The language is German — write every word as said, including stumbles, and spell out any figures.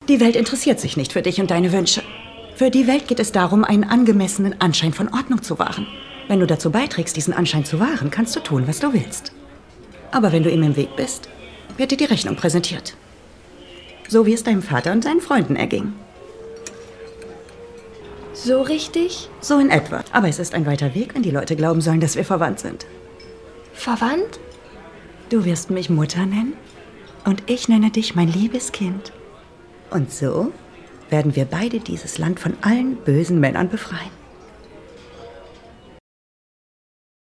Die Welt interessiert sich nicht für dich und deine Wünsche. Für die Welt geht es darum, einen angemessenen Anschein von Ordnung zu wahren. Wenn du dazu beiträgst, diesen Anschein zu wahren, kannst du tun, was du willst. Aber wenn du ihm im Weg bist, wird dir die Rechnung präsentiert. So wie es deinem Vater und seinen Freunden erging. So richtig? So in etwa. Aber es ist ein weiter Weg, wenn die Leute glauben sollen, dass wir verwandt sind. Verwandt? Du wirst mich Mutter nennen und ich nenne dich mein liebes Kind. Und so werden wir beide dieses Land von allen bösen Männern befreien.